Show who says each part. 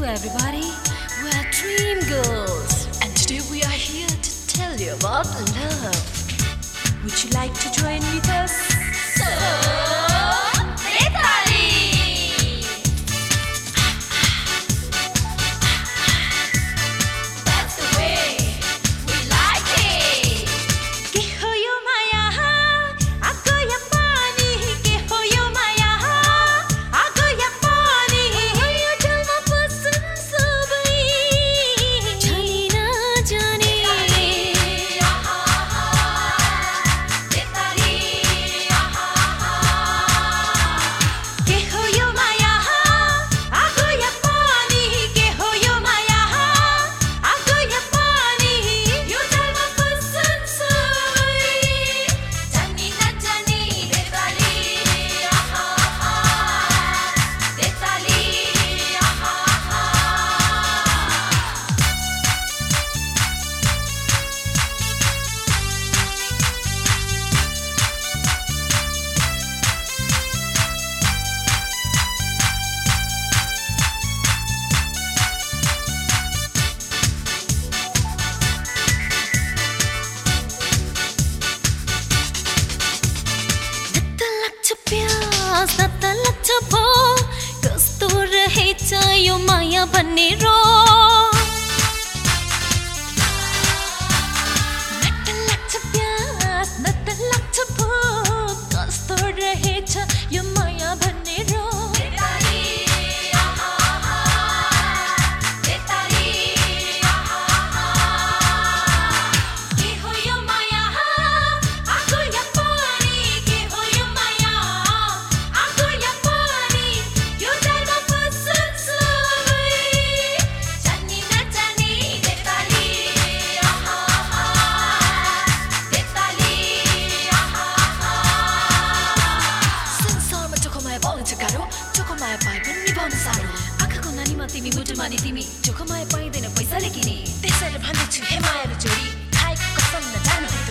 Speaker 1: everybody. We're Dream Girls, and today we are here to tell you about love. Would you like to join with us? So, that's the way we like it. Que hoyo maya, ako yang pani. Que hoyo maya, ako yang pani. Hoyo jalma pasan sabai. Jani na jani. Que hoyo maya, ako yang pani. Que hoyo maya, ako yang pani. Yo jalma pasan sabai. Jani na jani. Detali, detali. लाग्छ प्यास त लाग्छ भो कस्तो रहेछ यो माया भन्ने रो लाग्छ प्यास त लाग्छ भो कस्तो रहेछ यो माया भन्ने रो के हो यो माया आगो या पानी के हो यो माया आगो या पानी यो jalma pasan sabai jani na jani detali detali संसारमा चोखोमाया पाउनु छ गाह्रो चोखोमाया पाए पनि निभाउनु साह्रो आँखाको नानीमा तिमी मुटुमा नि तिमी चोखोमाया पाइँदैन पैसाले किने त्यसैले भन्दैछु हे मायाको जोडी खाएको कसम नजानु